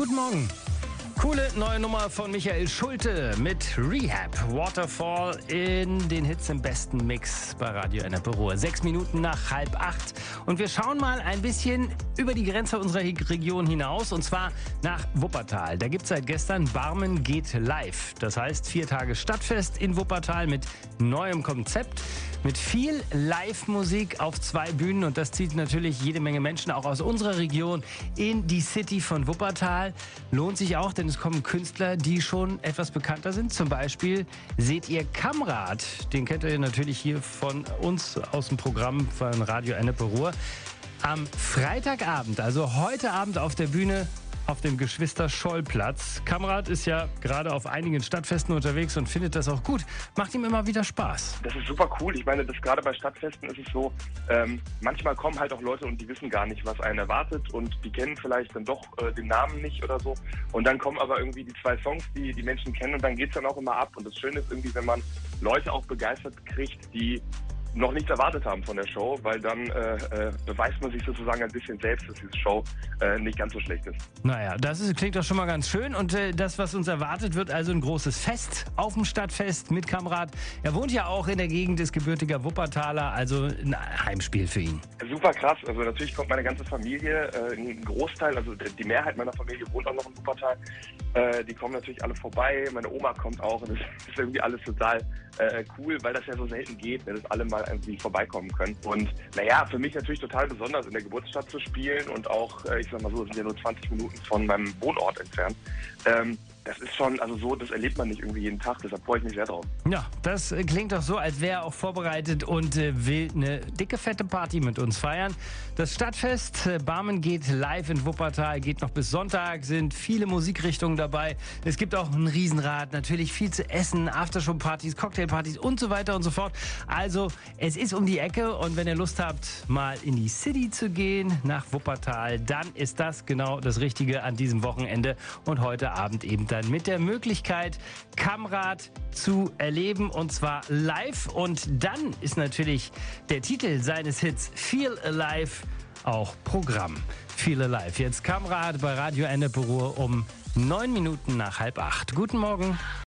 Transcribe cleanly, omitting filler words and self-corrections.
Guten Morgen. Coole neue Nummer von Michael Schulte mit Rehab. Waterfall in den Hits im besten Mix bei Radio Ennepe Ruhr. 6 Minuten nach 7:30. Und wir schauen mal ein bisschen über die Grenze unserer Region hinaus. Und zwar nach Wuppertal. Da gibt es seit gestern Barmen geht live. Das heißt 4 Tage Stadtfest in Wuppertal mit neuem Konzept. Mit viel Live-Musik auf 2 Bühnen. Und das zieht natürlich jede Menge Menschen auch aus unserer Region in die City von Wuppertal. Lohnt sich auch, denn es kommen Künstler, die schon etwas bekannter sind. Zum Beispiel seht ihr Kamrat. Den kennt ihr natürlich hier von uns aus dem Programm von Radio Ennepe Ruhr. Am Freitagabend, also heute Abend auf der Bühne auf dem Geschwister-Scholl-Platz. Kamrat ist ja gerade auf einigen Stadtfesten unterwegs und findet das auch gut. Macht ihm immer wieder Spaß. Das ist super cool. Ich meine, das gerade bei Stadtfesten ist es so, manchmal kommen halt auch Leute und die wissen gar nicht, was einen erwartet und die kennen vielleicht dann doch den Namen nicht oder so. Und dann kommen aber irgendwie die 2 Songs, die die Menschen kennen und dann geht's dann auch immer ab. Und das Schöne ist irgendwie, wenn man Leute auch begeistert kriegt, die noch nichts erwartet haben von der Show, weil dann beweist man sich sozusagen ein bisschen selbst, dass diese Show nicht ganz so schlecht ist. Naja, klingt doch schon mal ganz schön. Und das, was uns erwartet, wird also ein großes Fest auf dem Stadtfest mit Kamrat. Er wohnt ja auch in der Gegend, ist gebürtiger Wuppertaler, also ein Heimspiel für ihn. Super krass. Also natürlich kommt meine ganze Familie, ein Großteil, also die Mehrheit meiner Familie wohnt auch noch in Wuppertal. Die kommen natürlich alle vorbei. Meine Oma kommt auch. Und das ist irgendwie alles total cool, weil das ja so selten geht, dass alle mal irgendwie vorbeikommen können. Und naja, für mich natürlich total besonders, in der Geburtsstadt zu spielen und auch, ich sag mal so, sind ja nur 20 Minuten von meinem Wohnort entfernt. Das ist schon, also so, das erlebt man nicht irgendwie jeden Tag, deshalb freue ich mich sehr drauf. Ja, das klingt doch so, als wäre er auch vorbereitet und will eine dicke, fette Party mit uns feiern. Das Stadtfest Barmen geht live in Wuppertal, geht noch bis Sonntag, sind viele Musikrichtungen dabei. Es gibt auch ein Riesenrad, natürlich viel zu essen, Aftershow-Partys, Cocktailpartys und so weiter und so fort. Also, es ist um die Ecke und wenn ihr Lust habt, mal in die City zu gehen, nach Wuppertal, dann ist das genau das Richtige an diesem Wochenende und heute Abend eben dann mit der Möglichkeit, Kamrat zu erleben und zwar live. Und dann ist natürlich der Titel seines Hits Feel Alive auch Programm. Feel Alive. Jetzt Kamrat bei Radio Ennepe Ruhr um 9 Minuten nach 7:30. Guten Morgen.